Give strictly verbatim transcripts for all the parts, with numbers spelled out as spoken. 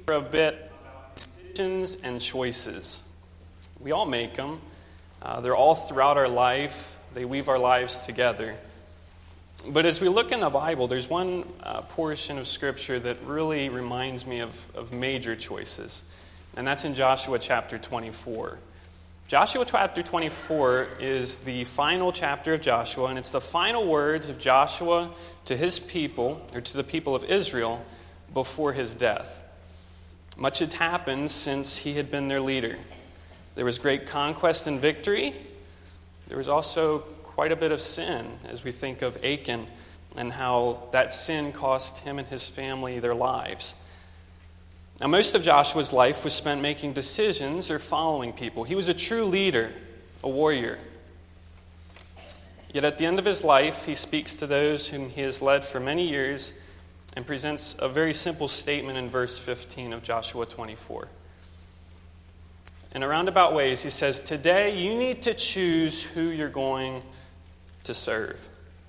for a bit about decisions and choices. We all make them. Uh, they're all throughout our life. They weave our lives together. But as we look in the Bible, there's one uh, portion of Scripture that really reminds me of, of major choices. And that's in Joshua chapter twenty-four. Joshua chapter twenty-four is the final chapter of Joshua, and it's the final words of Joshua to his people, or to the people of Israel, before his death. Much had happened since he had been their leader. There was great conquest and victory. There was also quite a bit of sin, as we think of Achan and how that sin cost him and his family their lives. Now, most of Joshua's life was spent making decisions or following people. He was a true leader, a warrior. Yet at the end of his life, he speaks to those whom he has led for many years and presents a very simple statement in verse fifteen of Joshua twenty-four. In a roundabout ways, he says, "Today you need to choose who you're going to serve."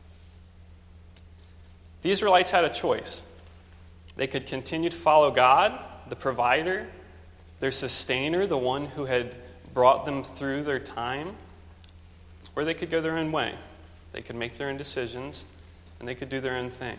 The Israelites had a choice. They could continue to follow God, the provider, their sustainer, the one who had brought them through their time, or they could go their own way. They could make their own decisions, and they could do their own thing.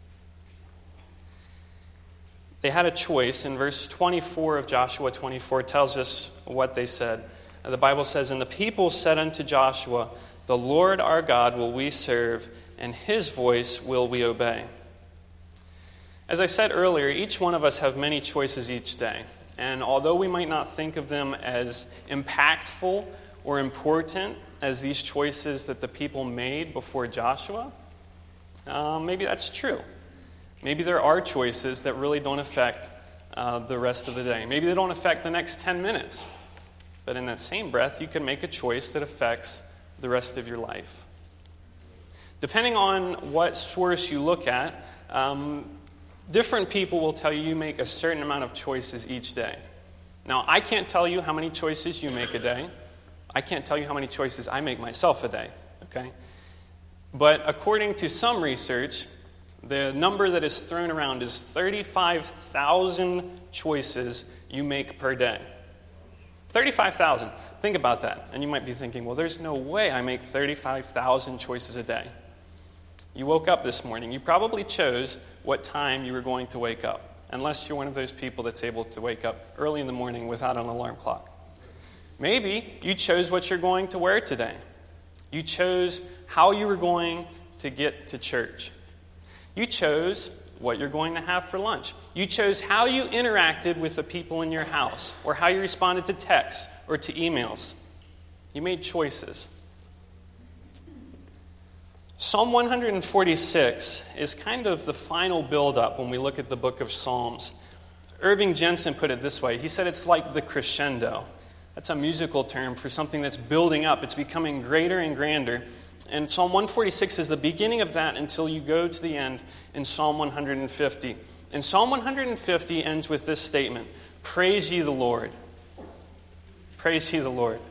They had a choice, and verse twenty-four of Joshua twenty-four tells us what they said. The Bible says, "And the people said unto Joshua, The Lord our God will we serve, and his voice will we obey." As I said earlier, each one of us have many choices each day. And although we might not think of them as impactful or important as these choices that the people made before Joshua, uh, maybe that's true. Maybe there are choices that really don't affect uh, the rest of the day. Maybe they don't affect the next ten minutes. But in that same breath, you can make a choice that affects the rest of your life. Depending on what source you look at, um, different people will tell you you make a certain amount of choices each day. Now, I can't tell you how many choices you make a day. I can't tell you how many choices I make myself a day, okay? But according to some research, the number that is thrown around is thirty-five thousand choices you make per day. thirty-five thousand. Think about that. And you might be thinking, well, there's no way I make thirty-five thousand choices a day. You woke up this morning. You probably chose what time you were going to wake up, unless you're one of those people that's able to wake up early in the morning without an alarm clock. Maybe you chose what you're going to wear today. You chose how you were going to get to church. You chose what you're going to have for lunch. You chose how you interacted with the people in your house, or how you responded to texts or to emails. You made choices. Psalm one forty-six is kind of the final build-up when we look at the book of Psalms. Irving Jensen put it this way. He said it's like the crescendo. That's a musical term for something that's building up. It's becoming greater and grander. And Psalm one forty-six is the beginning of that until you go to the end in Psalm one fifty. And Psalm one fifty ends with this statement, "Praise ye the Lord." Praise ye the Lord.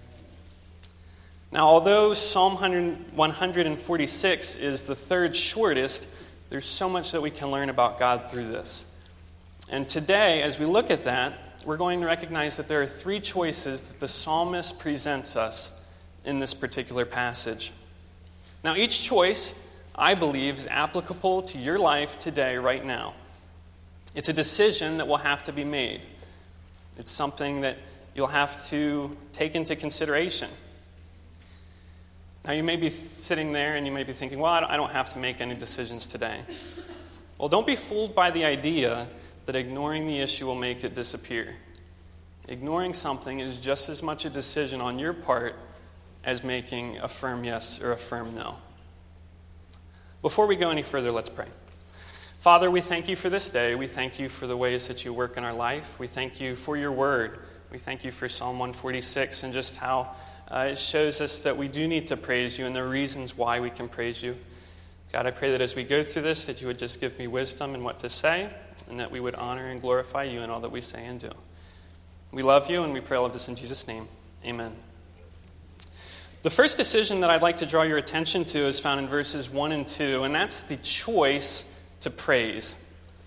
Now, although Psalm one forty-six is the third shortest, there's so much that we can learn about God through this. And today, as we look at that, we're going to recognize that there are three choices that the psalmist presents us in this particular passage. Now, each choice, I believe, is applicable to your life today, right now. It's a decision that will have to be made. It's something that you'll have to take into consideration. Now, you may be sitting there and you may be thinking, well, I don't have to make any decisions today. Well, don't be fooled by the idea that ignoring the issue will make it disappear. Ignoring something is just as much a decision on your part as making a firm yes or a firm no. Before we go any further, let's pray. Father, we thank you for this day. We thank you for the ways that you work in our life. We thank you for your word. We thank you for Psalm one forty-six and just how uh, it shows us that we do need to praise you and the reasons why we can praise you. God, I pray that as we go through this, that you would just give me wisdom in what to say, and that we would honor and glorify you in all that we say and do. We love you, and we pray all of this in Jesus' name. Amen. The first decision that I'd like to draw your attention to is found in verses one and two, and that's the choice to praise.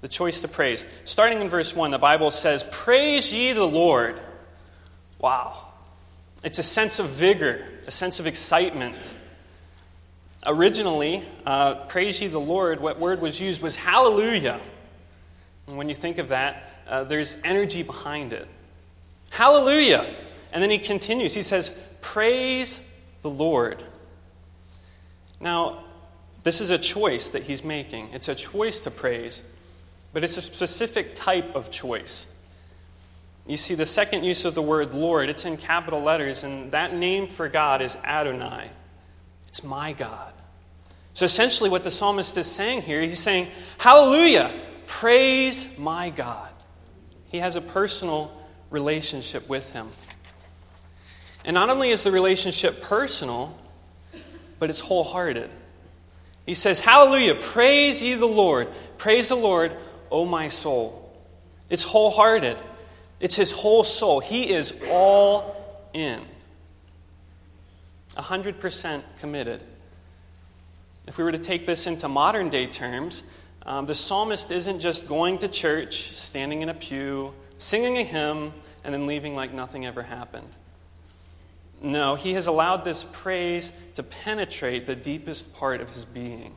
The choice to praise. Starting in verse one, the Bible says, "Praise ye the Lord." Wow. It's a sense of vigor, a sense of excitement. Originally, uh, praise ye the Lord, what word was used was hallelujah. And when you think of that, uh, there's energy behind it. Hallelujah. And then he continues. He says, "Praise the Lord." Now, this is a choice that he's making. It's a choice to praise, but it's a specific type of choice. You see, the second use of the word Lord, it's in capital letters, and that name for God is Adonai. It's my God. So essentially what the psalmist is saying here, he's saying, hallelujah, praise my God. He has a personal relationship with him. And not only is the relationship personal, but it's wholehearted. He says, hallelujah, praise ye the Lord. Praise the Lord, O my soul. It's wholehearted. It's his whole soul. He is all in. one hundred percent committed. If we were to take this into modern day terms, um, the psalmist isn't just going to church, standing in a pew, singing a hymn, and then leaving like nothing ever happened. No, he has allowed this praise to penetrate the deepest part of his being.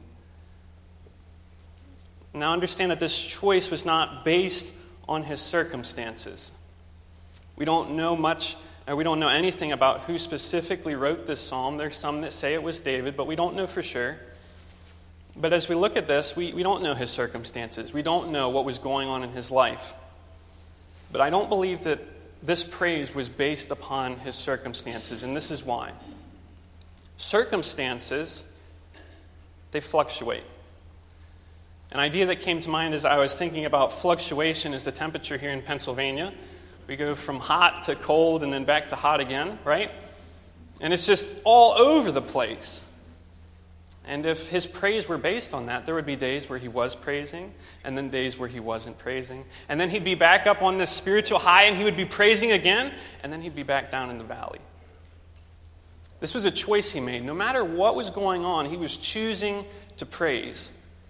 Now understand that this choice was not based on his circumstances. We don't know much, or we don't know anything about who specifically wrote this psalm. There's some that say it was David, but we don't know for sure. But as we look at this, we, we don't know his circumstances. We don't know what was going on in his life. But I don't believe that this praise was based upon his circumstances, and this is why. Circumstances, they fluctuate. An idea that came to mind as I was thinking about fluctuation is the temperature here in Pennsylvania. We go from hot to cold and then back to hot again, right? And it's just all over the place. And if his praise were based on that, there would be days where he was praising, and then days where he wasn't praising. And then he'd be back up on this spiritual high, and he would be praising again, and then he'd be back down in the valley. This was a choice he made. No matter what was going on, he was choosing to praise.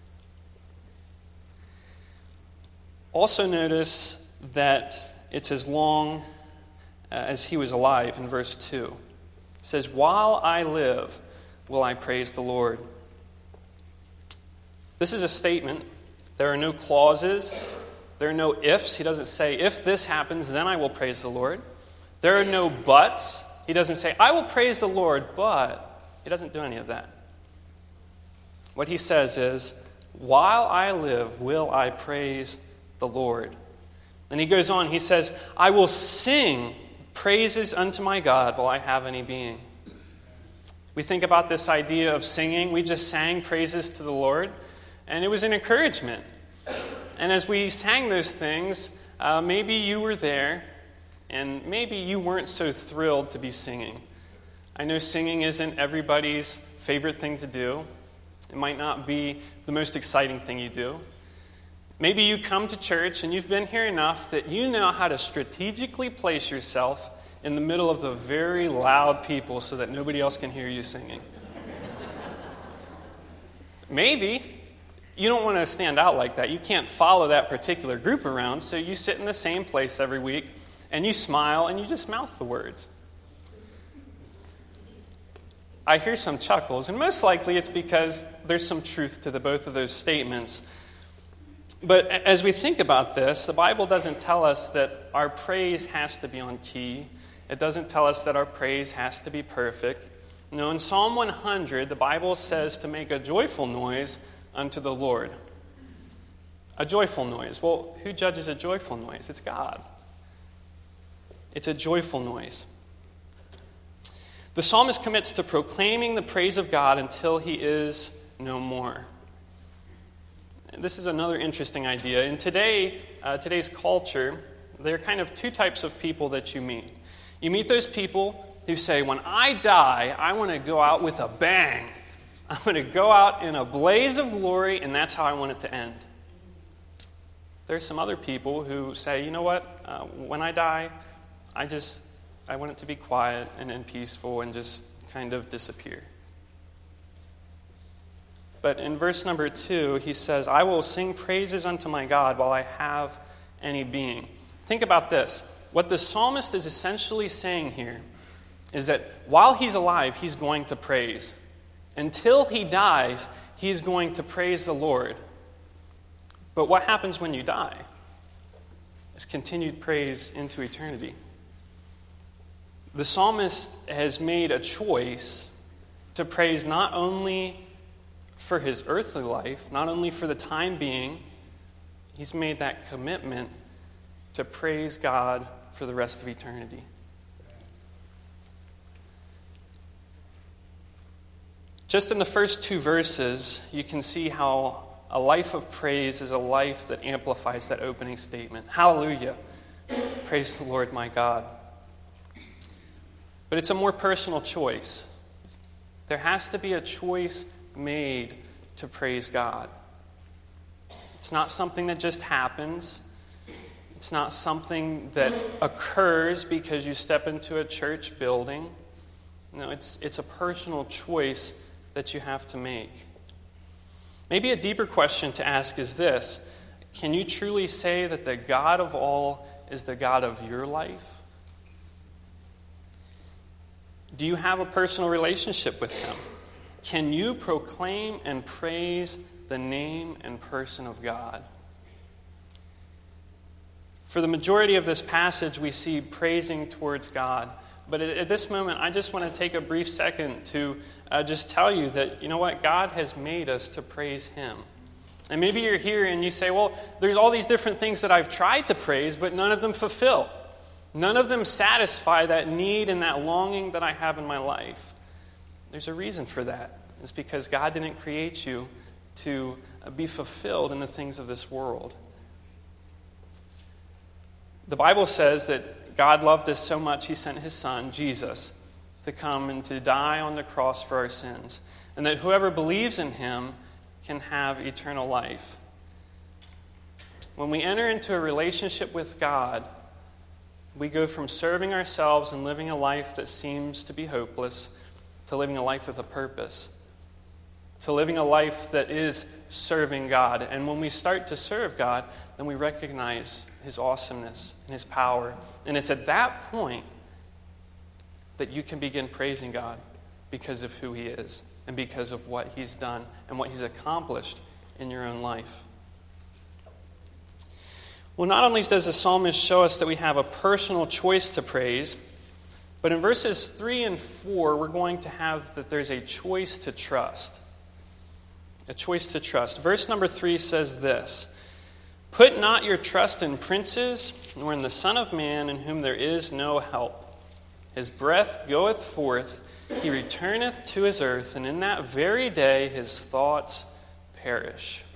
Also notice that it's as long as he was alive in verse two. It says, "While I live, will I praise the Lord." This is a statement. There are no clauses. There are no ifs. He doesn't say, if this happens, then I will praise the Lord. There are no buts. He doesn't say, I will praise the Lord, but he doesn't do any of that. What he says is, while I live, will I praise the Lord. And he goes on, he says, I will sing praises unto my God while I have any being. We think about this idea of singing. We just sang praises to the Lord, and it was an encouragement. And as we sang those things, uh, maybe you were there, and maybe you weren't so thrilled to be singing. I know singing isn't everybody's favorite thing to do. It might not be the most exciting thing you do. Maybe you come to church, and you've been here enough that you know how to strategically place yourself in the middle of the very loud people so that nobody else can hear you singing. Maybe you don't want to stand out like that. You can't follow that particular group around, so you sit in the same place every week, and you smile, and you just mouth the words. I hear some chuckles, and most likely it's because there's some truth to the both of those statements. But as we think about this, the Bible doesn't tell us that our praise has to be on key. It doesn't tell us that our praise has to be perfect. No, in Psalm one hundred, the Bible says to make a joyful noise unto the Lord. A joyful noise. Well, who judges a joyful noise? It's God. It's a joyful noise. The psalmist commits to proclaiming the praise of God until he is no more. This is another interesting idea. In today, uh, today's culture, there are kind of two types of people that you meet. You meet those people who say, when I die, I want to go out with a bang. I'm going to go out in a blaze of glory, and that's how I want it to end. There's some other people who say, you know what, uh, when I die, I just, I want it to be quiet and, and peaceful and just kind of disappear. But in verse number two, he says, I will sing praises unto my God while I have any being. Think about this. What the psalmist is essentially saying here is that while he's alive, he's going to praise. Until he dies, he's going to praise the Lord. But what happens when you die? It's continued praise into eternity. The psalmist has made a choice to praise not only for his earthly life, not only for the time being, he's made that commitment to praise God for the rest of eternity. Just in the first two verses, you can see how a life of praise is a life that amplifies that opening statement. Hallelujah. Praise the Lord my God. But it's a more personal choice. There has to be a choice made to praise God. It's not something that just happens. It's not something that occurs because you step into a church building. No, it's it's a personal choice that you have to make. Maybe a deeper question to ask is this: can you truly say that the God of all is the God of your life? Do you have a personal relationship with Him? Can you proclaim and praise the name and person of God? For the majority of this passage, we see praising towards God. But at this moment, I just want to take a brief second to uh, just tell you that, you know what, God has made us to praise Him. And maybe you're here and you say, well, there's all these different things that I've tried to praise, but none of them fulfill. None of them satisfy that need and that longing that I have in my life. There's a reason for that. It's because God didn't create you to be fulfilled in the things of this world. The Bible says that God loved us so much, He sent His Son, Jesus, to come and to die on the cross for our sins. And that whoever believes in Him can have eternal life. When we enter into a relationship with God, we go from serving ourselves and living a life that seems to be hopeless to living a life with a purpose, to living a life that is serving God. And when we start to serve God, then we recognize His awesomeness and His power. And it's at that point that you can begin praising God because of who He is and because of what He's done and what He's accomplished in your own life. Well, not only does the psalmist show us that we have a personal choice to praise, but in verses three and four, we're going to have that there's a choice to trust. A choice to trust. Verse number three says this: Put not your trust in princes, nor in the Son of Man, in whom there is no help. His breath goeth forth, he returneth to his earth, and in that very day his thoughts perish.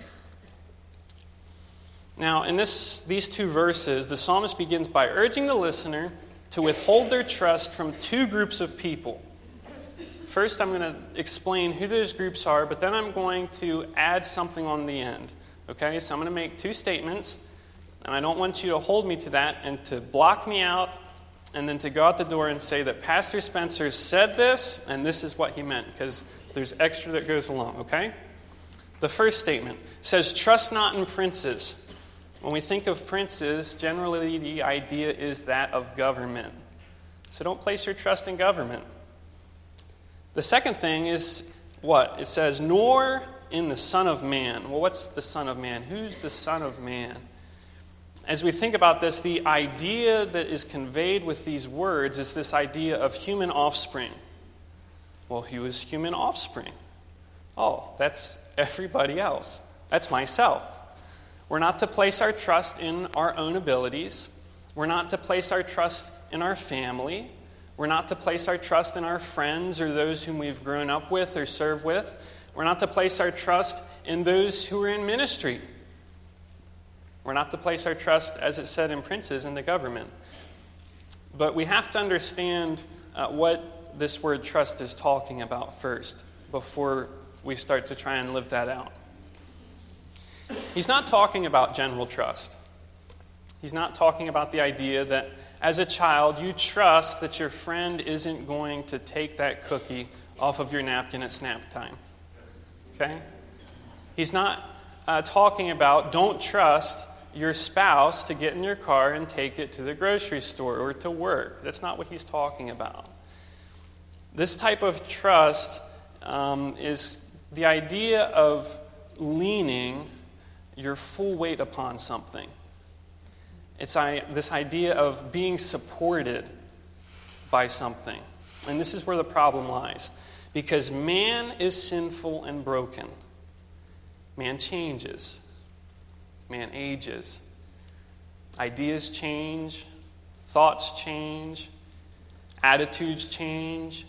Now, in this, these two verses, the psalmist begins by urging the listener to withhold their trust from two groups of people. First, I'm going to explain who those groups are, but then I'm going to add something on the end. Okay, so I'm going to make two statements, and I don't want you to hold me to that and to block me out and then to go out the door and say that Pastor Spencer said this, and this is what he meant, because there's extra that goes along, okay? The first statement says, trust not in princes. When we think of princes, generally the idea is that of government. So don't place your trust in government. The second thing is what? It says, nor in the Son of Man. Well, what's the Son of Man? Who's the Son of Man? As we think about this, the idea that is conveyed with these words is this idea of human offspring. Well, who is human offspring? Oh, that's everybody else. That's myself. We're not to place our trust in our own abilities. We're not to place our trust in our family. We're not to place our trust in our friends or those whom we've grown up with or served with. We're not to place our trust in those who are in ministry. We're not to place our trust, as it said in princes, in the government. But we have to understand uh, what this word trust is talking about first before we start to try and live that out. He's not talking about general trust. He's not talking about the idea that as a child you trust that your friend isn't going to take that cookie off of your napkin at snap time. Okay? He's not uh, talking about don't trust your spouse to get in your car and take it to the grocery store or to work. That's not what he's talking about. This type of trust um, is the idea of leaning your full weight upon something. It's I, this idea of being supported by something. And this is where the problem lies. Because man is sinful and broken. Man changes. Man ages. Ideas change. Thoughts change. Attitudes change.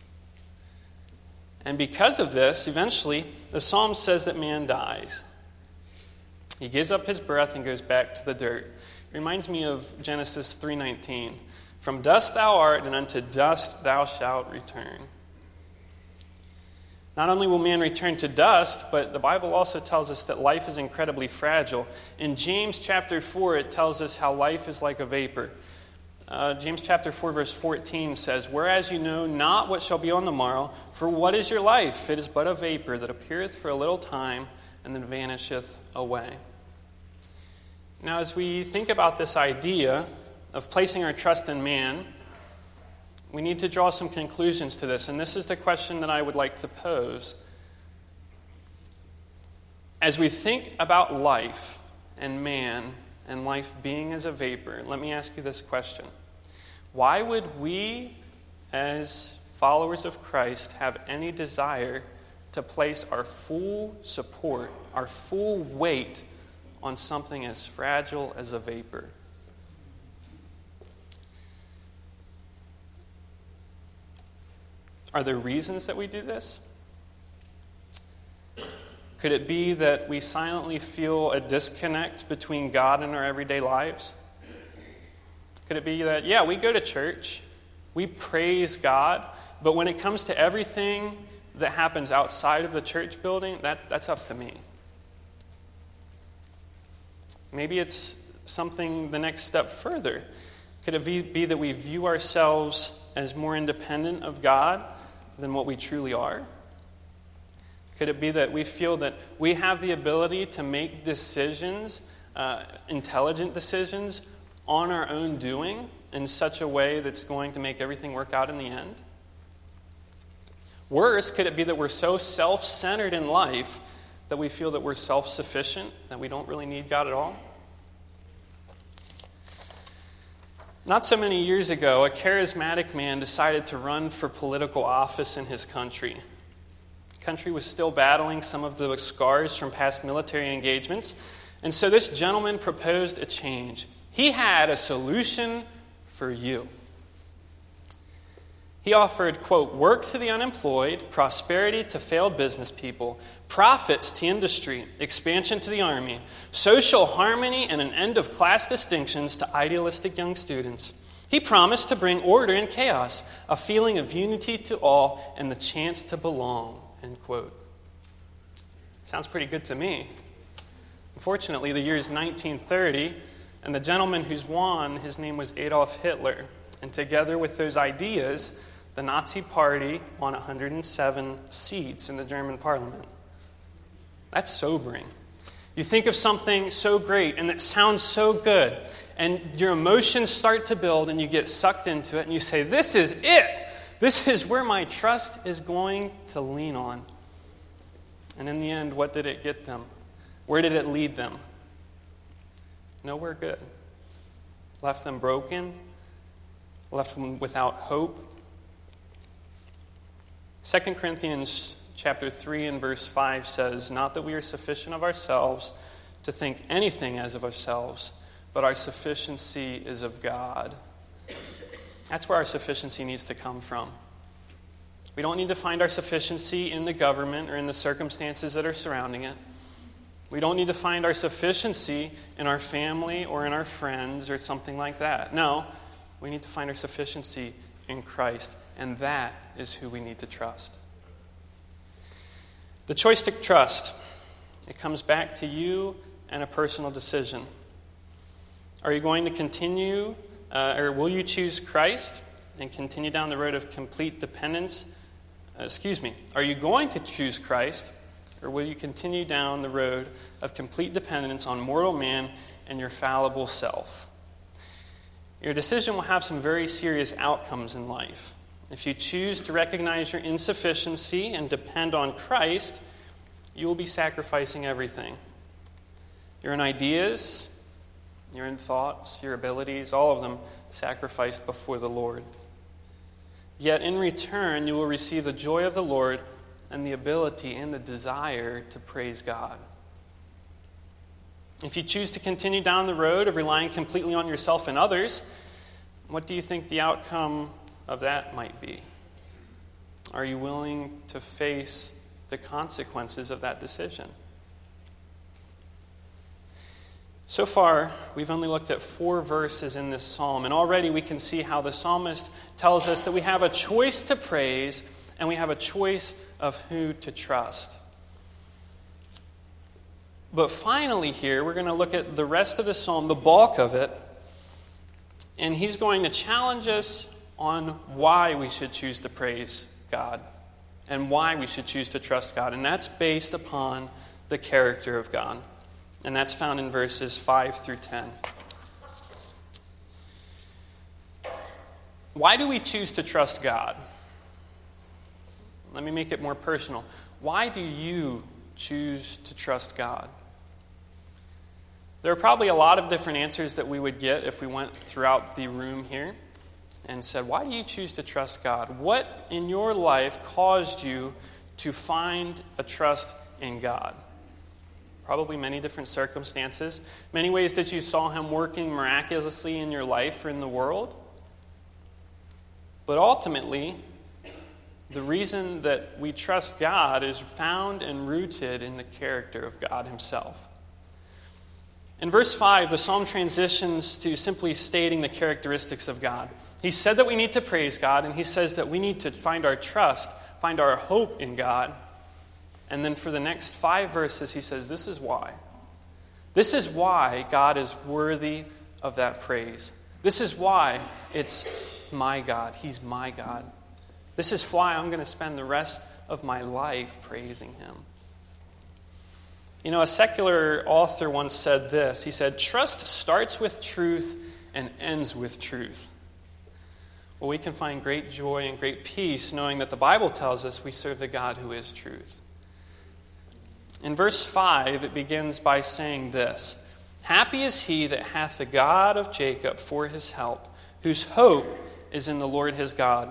And because of this, eventually, the psalm says that man dies. He gives up his breath and goes back to the dirt. It reminds me of Genesis three nineteen. From dust thou art, and unto dust thou shalt return. Not only will man return to dust, but the Bible also tells us that life is incredibly fragile. In James chapter four, it tells us how life is like a vapor. Uh, James chapter four, verse fourteen says, Whereas you know not what shall be on the morrow, for what is your life? It is but a vapor that appeareth for a little time, and then vanisheth away. Now, as we think about this idea of placing our trust in man, we need to draw some conclusions to this, and this is the question that I would like to pose. As we think about life and man and life being as a vapor, let me ask you this question. Why would we, as followers of Christ, have any desire to place our full support, our full weight on something as fragile as a vapor? Are there reasons that we do this? Could it be that we silently feel a disconnect between God and our everyday lives? Could it be that, yeah, we go to church, we praise God, but when it comes to everything that happens outside of the church building, that, that's up to me? Maybe it's something the next step further. Could it be, be that we view ourselves as more independent of God than what we truly are? Could it be that we feel that we have the ability to make decisions, uh, intelligent decisions, on our own doing in such a way that's going to make everything work out in the end? Worse, could it be that we're so self-centered in life that we feel that we're self-sufficient, that we don't really need God at all? Not so many years ago, a charismatic man decided to run for political office in his country. The country was still battling some of the scars from past military engagements, and so this gentleman proposed a change. He had a solution for you. He offered, quote, work to the unemployed, prosperity to failed business people, profits to industry, expansion to the army, social harmony and an end of class distinctions to idealistic young students. He promised to bring order in chaos, a feeling of unity to all, and the chance to belong, end quote. Sounds pretty good to me. Unfortunately, the year is nineteen thirty, and the gentleman who's won, his name was Adolf Hitler. And together with those ideas, the Nazi Party won one hundred seven seats in the German parliament. That's sobering. You think of something so great and that sounds so good, and your emotions start to build and you get sucked into it and you say, this is it. This is where my trust is going to lean on. And in the end, what did it get them? Where did it lead them? Nowhere good. Left them broken, left them without hope. Second Corinthians chapter three and verse five says, not that we are sufficient of ourselves to think anything as of ourselves, but our sufficiency is of God. That's where our sufficiency needs to come from. We don't need to find our sufficiency in the government or in the circumstances that are surrounding it. We don't need to find our sufficiency in our family or in our friends or something like that. No, we need to find our sufficiency in Christ, and that is who we need to trust. The choice to trust, it comes back to you and a personal decision. Are you going to continue, uh, or will you choose Christ and continue down the road of complete dependence? Uh, excuse me. Are you going to choose Christ Or will you continue down the road of complete dependence on mortal man and your fallible self? Your decision will have some very serious outcomes in life. If you choose to recognize your insufficiency and depend on Christ, you will be sacrificing everything. Your own ideas, your own thoughts, your abilities, all of them sacrificed before the Lord. Yet in return, you will receive the joy of the Lord and the ability and the desire to praise God. If you choose to continue down the road of relying completely on yourself and others, what do you think the outcome of that might be? Are you willing to face the consequences of that decision? So far, we've only looked at four verses in this psalm, and already we can see how the psalmist tells us that we have a choice to praise and we have a choice of who to trust. But finally here, we're going to look at the rest of the psalm, the bulk of it, and he's going to challenge us on why we should choose to praise God and why we should choose to trust God. And that's based upon the character of God. And that's found in verses five through ten. Why do we choose to trust God? Let me make it more personal. Why do you choose to trust God? There are probably a lot of different answers that we would get if we went throughout the room here and said, why do you choose to trust God? What in your life caused you to find a trust in God? Probably many different circumstances, many ways that you saw him working miraculously in your life or in the world. But ultimately, the reason that we trust God is found and rooted in the character of God himself. In verse five, the psalm transitions to simply stating the characteristics of God. He said that we need to praise God, and he says that we need to find our trust, find our hope in God. And then for the next five verses, he says, this is why. This is why God is worthy of that praise. This is why it's my God. He's my God. This is why I'm going to spend the rest of my life praising him. You know, a secular author once said this. He said, trust starts with truth and ends with truth. Well, we can find great joy and great peace knowing that the Bible tells us we serve the God who is truth. In verse five, it begins by saying this, happy is he that hath the God of Jacob for his help, whose hope is in the Lord his God.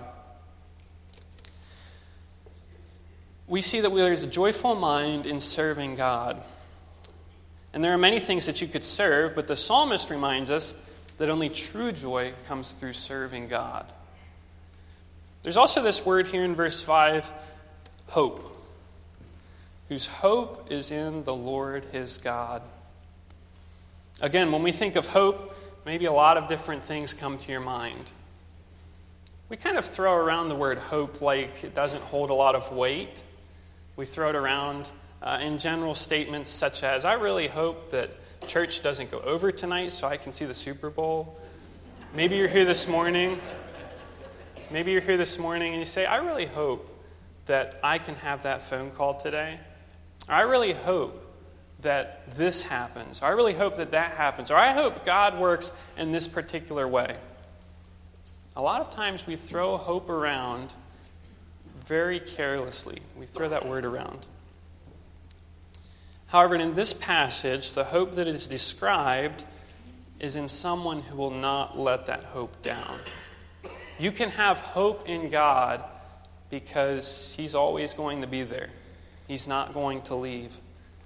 We see that there is a joyful mind in serving God. And there are many things that you could serve, but the psalmist reminds us that only true joy comes through serving God. There's also this word here in verse five, hope. Whose hope is in the Lord his God. Again, when we think of hope, maybe a lot of different things come to your mind. We kind of throw around the word hope like it doesn't hold a lot of weight. We throw it around uh, in general statements such as, I really hope that church doesn't go over tonight so I can see the Super Bowl. Maybe you're here this morning. Maybe you're here this morning and you say, I really hope that I can have that phone call today. I really hope that this happens. Or I really hope that that happens. Or I hope God works in this particular way. A lot of times we throw hope around very carelessly. We throw that word around. However, in this passage, the hope that is described is in someone who will not let that hope down. You can have hope in God because he's always going to be there. He's not going to leave.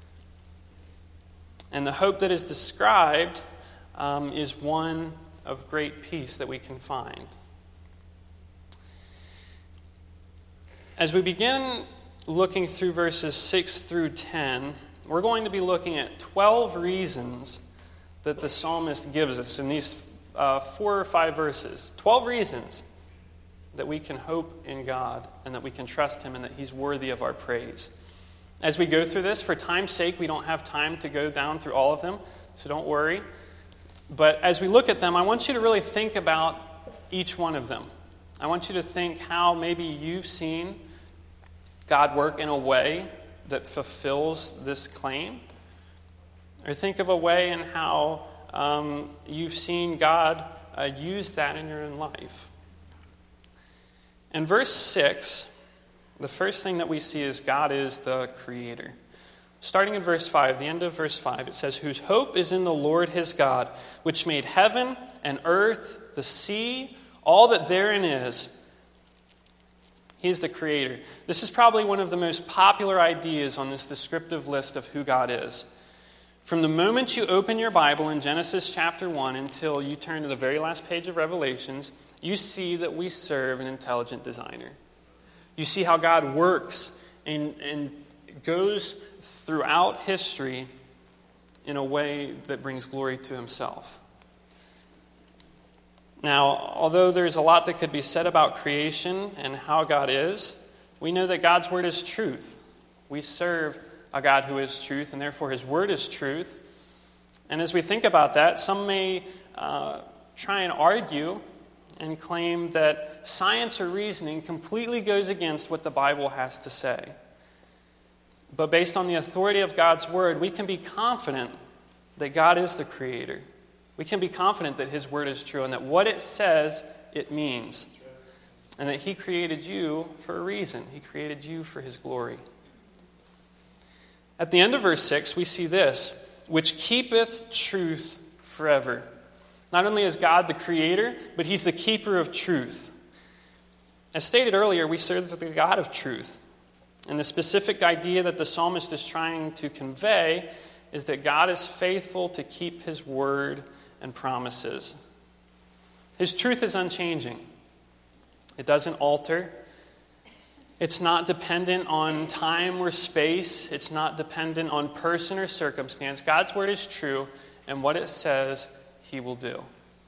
And the hope that is described um, is one of great peace that we can find. As we begin looking through verses six through ten, we're going to be looking at twelve reasons that the psalmist gives us in these uh, four or five verses. twelve reasons that we can hope in God and that we can trust him and that he's worthy of our praise. As we go through this, for time's sake, we don't have time to go down through all of them, so don't worry. But as we look at them, I want you to really think about each one of them. I want you to think how maybe you've seen God work in a way that fulfills this claim. Or think of a way in how um, you've seen God uh, use that in your own life. In verse six, the first thing that we see is God is the creator. Starting in verse five, the end of verse five, it says, "Whose hope is in the Lord his God, which made heaven and earth, the sea, all that therein is." He is the creator. This is probably one of the most popular ideas on this descriptive list of who God is. From the moment you open your Bible in Genesis chapter one until you turn to the very last page of Revelations, you see that we serve an intelligent designer. You see how God works and, and goes throughout history in a way that brings glory to himself. Now, although there's a lot that could be said about creation and how God is, we know that God's word is truth. We serve a God who is truth, and therefore his word is truth. And as we think about that, some may uh, try and argue and claim that science or reasoning completely goes against what the Bible has to say. But based on the authority of God's word, we can be confident that God is the creator. We can be confident that his word is true and that what it says, it means. And that he created you for a reason. He created you for his glory. At the end of verse six, we see this, "which keepeth truth forever." Not only is God the creator, but he's the keeper of truth. As stated earlier, we serve the God of truth. And the specific idea that the psalmist is trying to convey is that God is faithful to keep his word and promises. His truth is unchanging. It doesn't alter. It's not dependent on time or space. It's not dependent on person or circumstance. God's word is true, and what it says, he will do.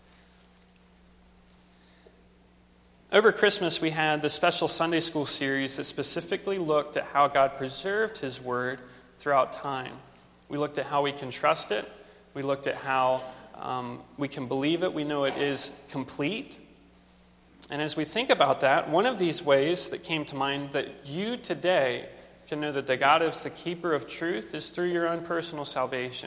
Over Christmas, we had the special Sunday school series that specifically looked at how God preserved his word throughout time. We looked at how we can trust it. We looked at how um, we can believe it. We know it is complete. And as we think about that, one of these ways that came to mind that you today can know that the God is the keeper of truth is through your own personal salvation.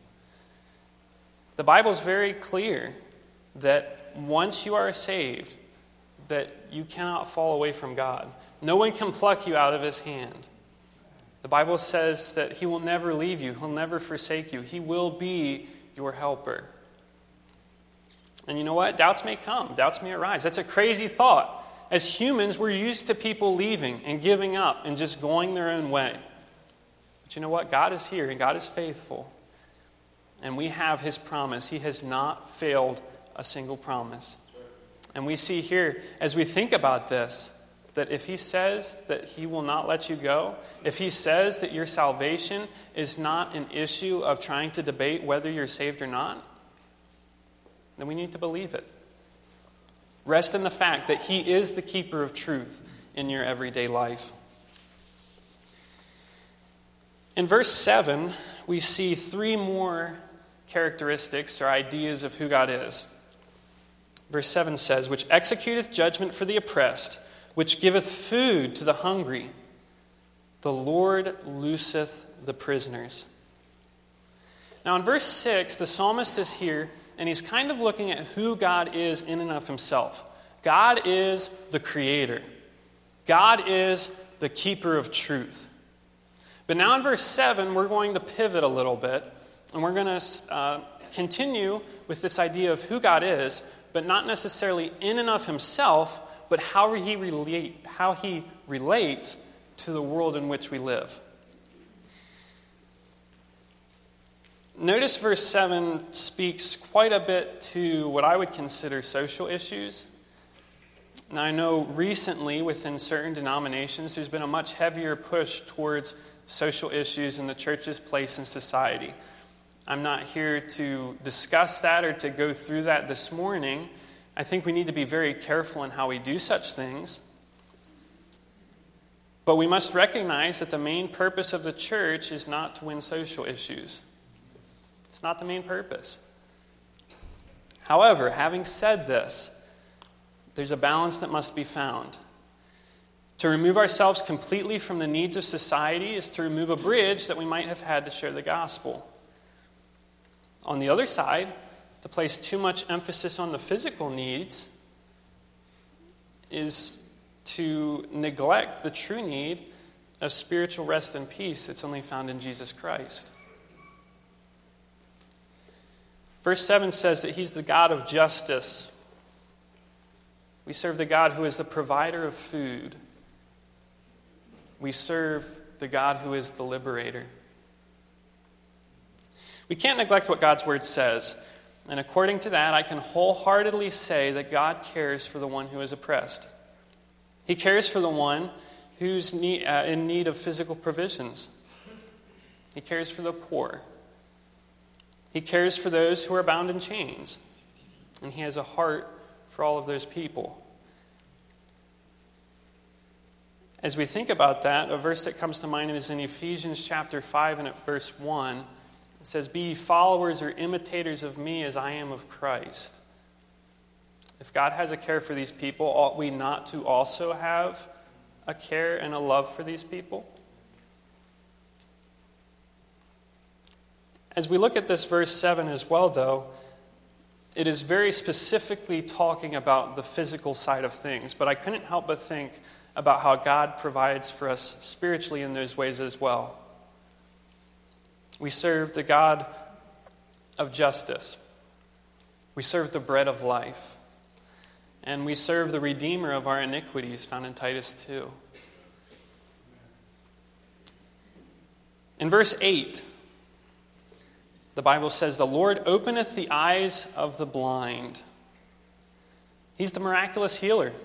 The Bible is very clear that once you are saved, that you cannot fall away from God. No one can pluck you out of his hand. The Bible says that he will never leave you. He'll never forsake you. He will be your helper. And you know what? Doubts may come. Doubts may arise. That's a crazy thought. As humans, we're used to people leaving and giving up and just going their own way. But you know what? God is here and God is faithful. And we have his promise. He has not failed a single promise. And we see here, as we think about this, that if he says that he will not let you go, if he says that your salvation is not an issue of trying to debate whether you're saved or not, then we need to believe it. Rest in the fact that he is the keeper of truth in your everyday life. In verse seven, we see three more characteristics or ideas of who God is. Verse seven says, "which executeth judgment for the oppressed, which giveth food to the hungry. The Lord looseth the prisoners." Now in verse six, the psalmist is here, and he's kind of looking at who God is in and of himself. God is the creator. God is the keeper of truth. But now in verse seven, we're going to pivot a little bit, and we're going to uh, continue with this idea of who God is, but not necessarily in and of himself, but how he relate, how he relates to the world in which we live. Notice verse seven speaks quite a bit to what I would consider social issues. Now I know recently within certain denominations there's been a much heavier push towards social issues and the church's place in society. I'm not here to discuss that or to go through that this morning. I think we need to be very careful in how we do such things. But we must recognize that the main purpose of the church is not to win social issues. It's not the main purpose. However, having said this, there's a balance that must be found. To remove ourselves completely from the needs of society is to remove a bridge that we might have had to share the gospel. On the other side, to place too much emphasis on the physical needs is to neglect the true need of spiritual rest and peace that's only found in Jesus Christ. Verse seven says that he's the God of justice. We serve the God who is the provider of food. We serve the God who is the liberator. We can't neglect what God's word says. And according to that, I can wholeheartedly say that God cares for the one who is oppressed. He cares for the one who's need, uh, in need of physical provisions. He cares for the poor. He cares for those who are bound in chains. And he has a heart for all of those people. As we think about that, a verse that comes to mind is in Ephesians chapter five and at verse one. It says, "Be ye followers or imitators of me as I am of Christ." If God has a care for these people, ought we not to also have a care and a love for these people? As we look at this verse seven as well, though, it is very specifically talking about the physical side of things, but I couldn't help but think about how God provides for us spiritually in those ways as well. We serve the God of justice. We serve the bread of life. And we serve the Redeemer of our iniquities, found in Titus two. In verse eight, the Bible says, "The Lord openeth the eyes of the blind." He's the miraculous healer.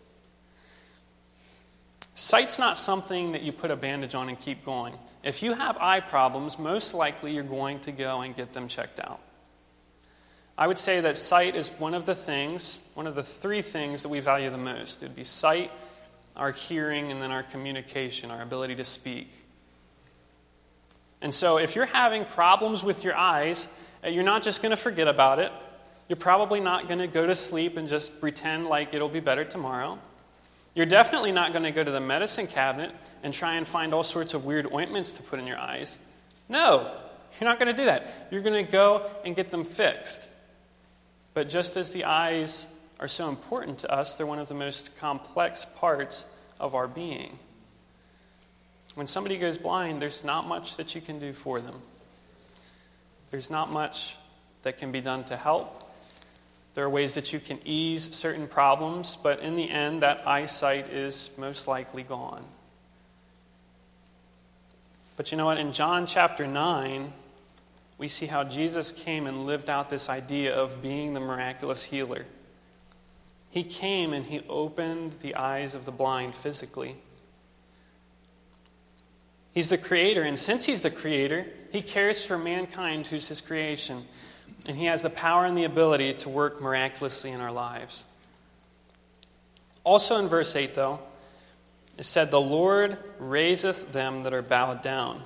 Sight's not something that you put a bandage on and keep going. If you have eye problems, most likely you're going to go and get them checked out. I would say that sight is one of the things, one of the three things that we value the most. It would be sight, our hearing, and then our communication, our ability to speak. And so if you're having problems with your eyes, you're not just going to forget about it. You're probably not going to go to sleep and just pretend like it'll be better tomorrow. You're definitely not going to go to the medicine cabinet and try and find all sorts of weird ointments to put in your eyes. No, you're not going to do that. You're going to go and get them fixed. But just as the eyes are so important to us, they're one of the most complex parts of our being. When somebody goes blind, there's not much that you can do for them. There's not much that can be done to help. There are ways that you can ease certain problems, but in the end, that eyesight is most likely gone. But you know what? In John chapter nine, we see how Jesus came and lived out this idea of being the miraculous healer. He came and he opened the eyes of the blind physically. He's the creator, and since he's the creator, he cares for mankind who's his creation. And he has the power and the ability to work miraculously in our lives. Also in verse eight, though, it said, "The Lord raiseth them that are bowed down."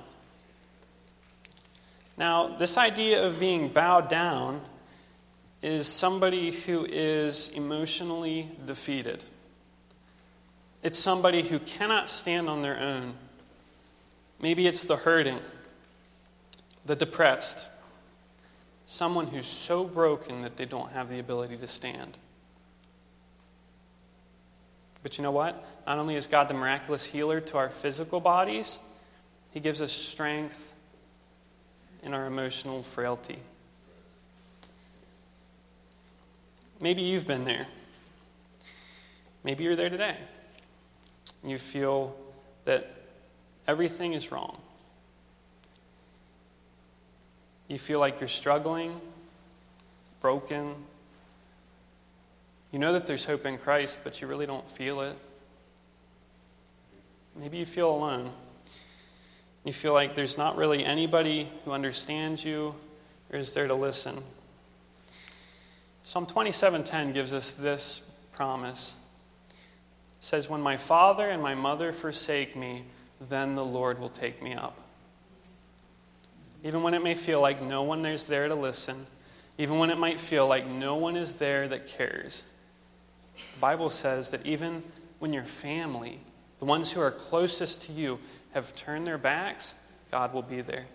Now, this idea of being bowed down is somebody who is emotionally defeated. It's somebody who cannot stand on their own. Maybe it's the hurting, the depressed, someone who's so broken that they don't have the ability to stand. But you know what? Not only is God the miraculous healer to our physical bodies, he gives us strength in our emotional frailty. Maybe you've been there. Maybe you're there today. You feel that everything is wrong. You feel like you're struggling, broken. You know that there's hope in Christ, but you really don't feel it. Maybe you feel alone. You feel like there's not really anybody who understands you or is there to listen. Psalm twenty-seven ten gives us this promise. It says, "When my father and my mother forsake me, then the Lord will take me up." Even when it may feel like no one is there to listen, even when it might feel like no one is there that cares, the Bible says that even when your family the ones who are closest to you, have turned their backs, God will be there.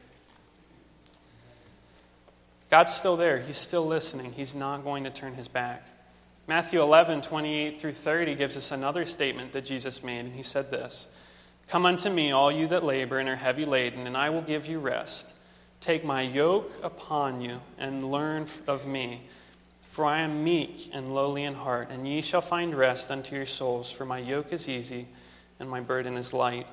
God's still there. He's still listening. He's not going to turn his back. Matthew eleven, twenty-eight through thirty gives us another statement that Jesus made, and he said this, "Come unto me, all you that labor and are heavy laden, and I will give you rest. Take my yoke upon you and learn of me, for I am meek and lowly in heart, and ye shall find rest unto your souls, for my yoke is easy and my burden is light."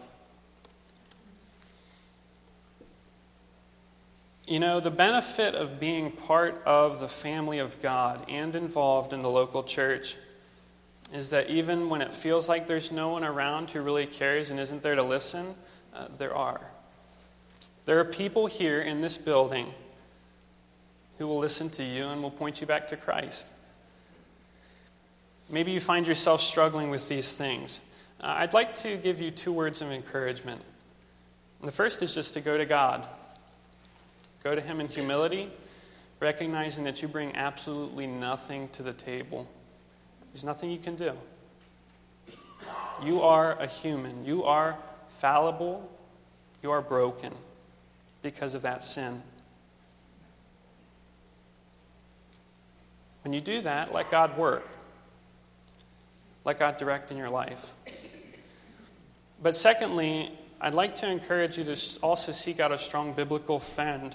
You know, the benefit of being part of the family of God and involved in the local church is that even when it feels like there's no one around who really cares and isn't there to listen, uh, there are. There are people here in this building who will listen to you and will point you back to Christ. Maybe you find yourself struggling with these things. Uh, I'd like to give you two words of encouragement. The first is just to go to God. Go to him in humility, recognizing that you bring absolutely nothing to the table. There's nothing you can do. You are a human. You are fallible. You are broken because of that sin. When you do that, let God work. Let God direct in your life. But secondly, I'd like to encourage you to also seek out a strong biblical friend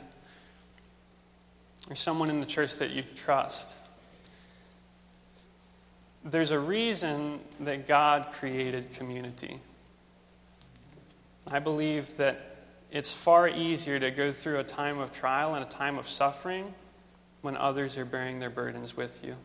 or someone in the church that you trust. There's a reason that God created community. I believe that it's far easier to go through a time of trial and a time of suffering when others are bearing their burdens with you.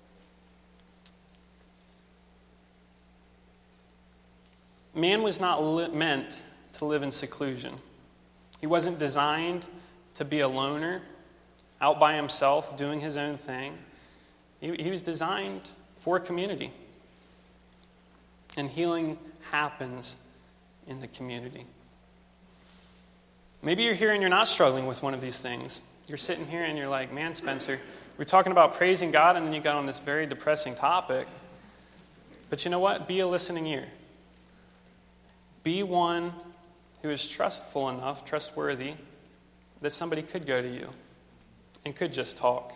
Man was not li- meant to live in seclusion. He wasn't designed to be a loner, out by himself, doing his own thing. He, he was designed for community. And healing happens in the community. Maybe you're here and you're not struggling with one of these things. You're sitting here and you're like, man, Spencer, we're talking about praising God, and then you got on this very depressing topic. But you know what? Be a listening ear. Be one who is trustful enough, trustworthy, that somebody could go to you and could just talk.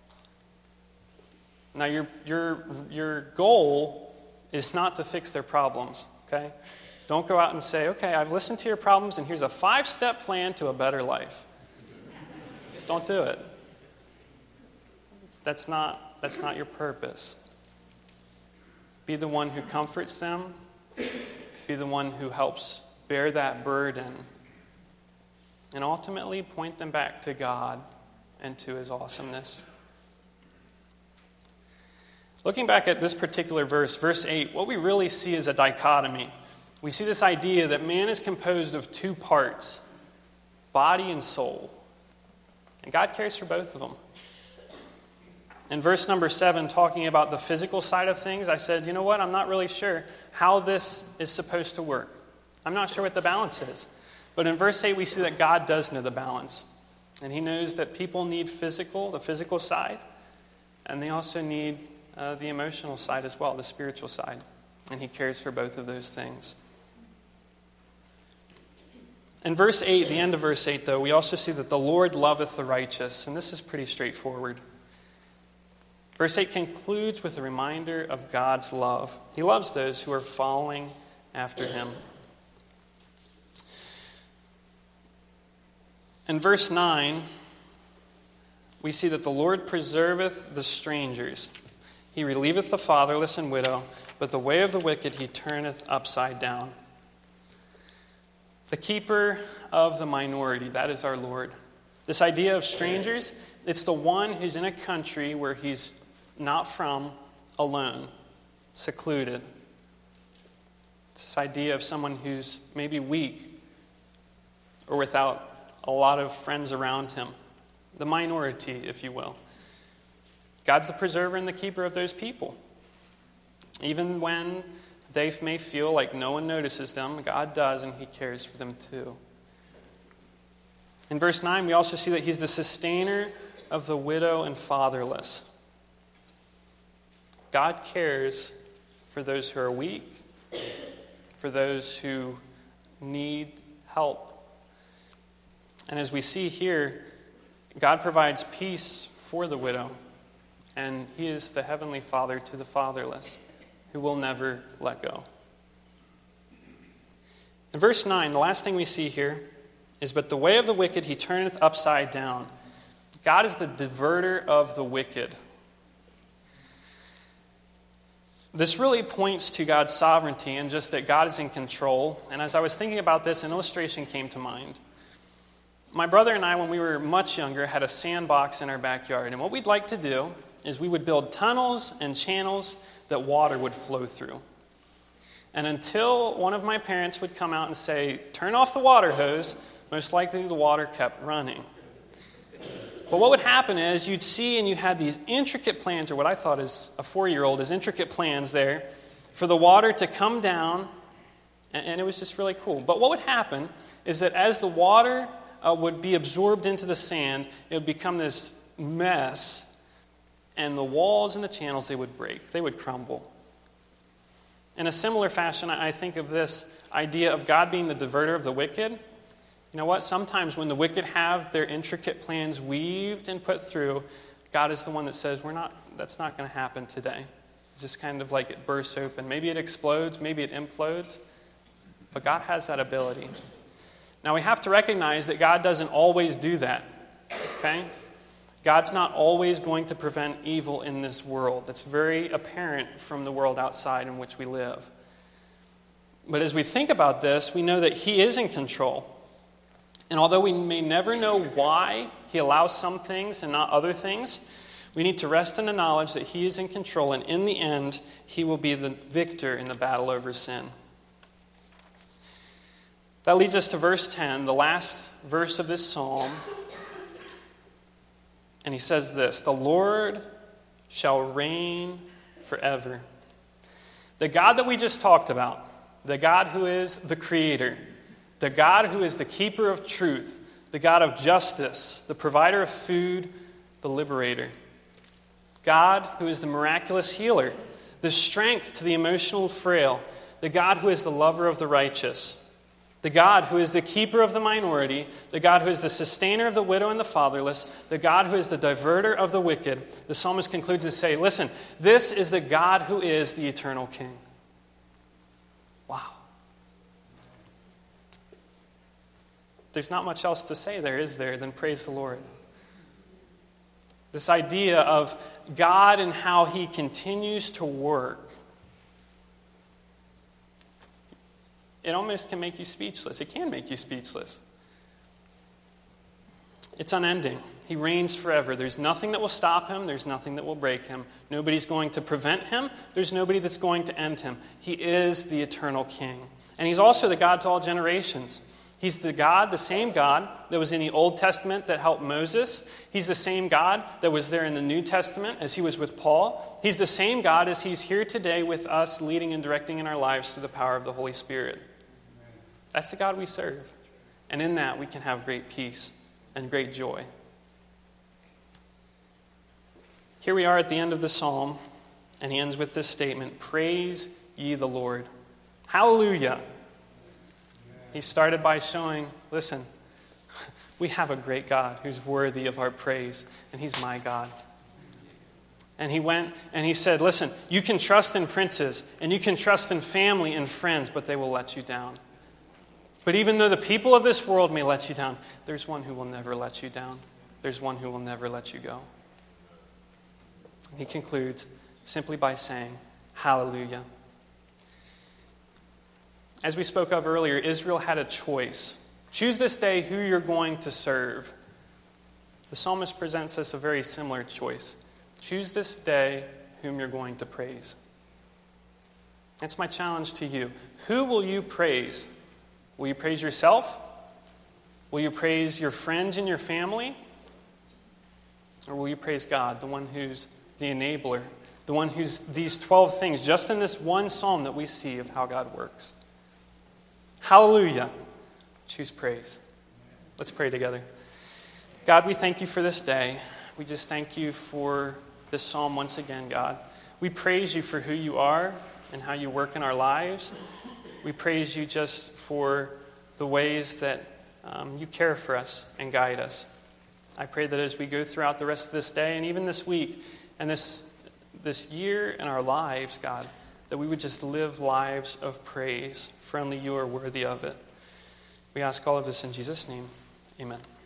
Now, your your your goal is not to fix their problems, okay? Don't go out and say, okay, I've listened to your problems, and here's a five-step plan to a better life. Don't do it. That's not, that's not your purpose. Be the one who comforts them. Be the one who helps bear that burden. And ultimately point them back to God and to his awesomeness. Looking back at this particular verse, verse eight, what we really see is a dichotomy. We see this idea that man is composed of two parts, body and soul. And God cares for both of them. In verse number seven, talking about the physical side of things, I said, you know what? I'm not really sure how this is supposed to work. I'm not sure what the balance is. But in verse eight, we see that God does know the balance. And he knows that people need physical, the physical side, and they also need uh, the emotional side as well, the spiritual side. And he cares for both of those things. In verse eight, the end of verse eight, though, we also see that the Lord loveth the righteous. And this is pretty straightforward. Verse eight concludes with a reminder of God's love. He loves those who are following after him. In verse nine, we see that the Lord preserveth the strangers. He relieveth the fatherless and widow, but the way of the wicked he turneth upside down. The keeper of the minority, that is our Lord. This idea of strangers, it's the one who's in a country where he's not from, alone, secluded. It's this idea of someone who's maybe weak or without a lot of friends around him. The minority, if you will. God's the preserver and the keeper of those people. Even when they may feel like no one notices them, God does, and he cares for them too. In verse nine, we also see that he's the sustainer of the widow and fatherless. God cares for those who are weak, for those who need help. And as we see here, God provides peace for the widow, and he is the heavenly Father to the fatherless, who will never let go. In verse nine, the last thing we see here is, "But the way of the wicked he turneth upside down." God is the diverter of the wicked. This really points to God's sovereignty and just that God is in control. And as I was thinking about this, an illustration came to mind. My brother and I, when we were much younger, had a sandbox in our backyard. And what we'd like to do is we would build tunnels and channels that water would flow through. And until one of my parents would come out and say, "Turn off the water hose," most likely the water kept running. But what would happen is you'd see, and you had these intricate plans, or what I thought as a four-year-old is intricate plans there, for the water to come down, and it was just really cool. But what would happen is that as the water uh, would be absorbed into the sand, it would become this mess, and the walls and the channels, they would break. They would crumble. In a similar fashion, I think of this idea of God being the diverter of the wicked. You know what? Sometimes when the wicked have their intricate plans weaved and put through, God is the one that says, "We're not. That's not going to happen today." It's just kind of like it bursts open. Maybe it explodes. Maybe it implodes. But God has that ability. Now we have to recognize that God doesn't always do that. Okay? God's not always going to prevent evil in this world. That's very apparent from the world outside in which we live. But as we think about this, we know that He is in control. And although we may never know why He allows some things and not other things, we need to rest in the knowledge that He is in control, and in the end, He will be the victor in the battle over sin. That leads us to verse ten, the last verse of this psalm. And he says this, "The Lord shall reign forever." The God that we just talked about, the God who is the Creator, the God who is the keeper of truth, the God of justice, the provider of food, the liberator. God who is the miraculous healer, the strength to the emotional frail, the God who is the lover of the righteous, the God who is the keeper of the minority, the God who is the sustainer of the widow and the fatherless, the God who is the diverter of the wicked. The psalmist concludes to say, listen, this is the God who is the eternal King. Wow. There's not much else to say there, is there, than praise the Lord. This idea of God and how He continues to work. It almost can make you speechless. It can make you speechless. It's unending. He reigns forever. There's nothing that will stop Him. There's nothing that will break Him. Nobody's going to prevent Him. There's nobody that's going to end Him. He is the eternal King. And He's also the God to all generations. He's the God, the same God that was in the Old Testament that helped Moses. He's the same God that was there in the New Testament as He was with Paul. He's the same God as He's here today with us, leading and directing in our lives through the power of the Holy Spirit. That's the God we serve. And in that, we can have great peace and great joy. Here we are at the end of the psalm, and he ends with this statement, "Praise ye the Lord." Hallelujah. He started by showing, listen, we have a great God who's worthy of our praise, and He's my God. And he went and he said, listen, you can trust in princes, and you can trust in family and friends, but they will let you down. But even though the people of this world may let you down, there's one who will never let you down. There's one who will never let you go. And he concludes simply by saying, hallelujah. As we spoke of earlier, Israel had a choice. Choose this day who you're going to serve. The psalmist presents us a very similar choice. Choose this day whom you're going to praise. That's my challenge to you. Who will you praise? Will you praise yourself? Will you praise your friends and your family? Or will you praise God, the one who's the enabler, the one who's these twelve things, just in this one psalm that we see of how God works? Hallelujah. Choose praise. Let's pray together. God, we thank you for this day. We just thank you for this psalm once again, God. We praise you for who you are and how you work in our lives. We praise you just for the ways that um, you care for us and guide us. I pray that as we go throughout the rest of this day and even this week and this, this year in our lives, God, that we would just live lives of praise, for only you are worthy of it. We ask all of this in Jesus' name. Amen.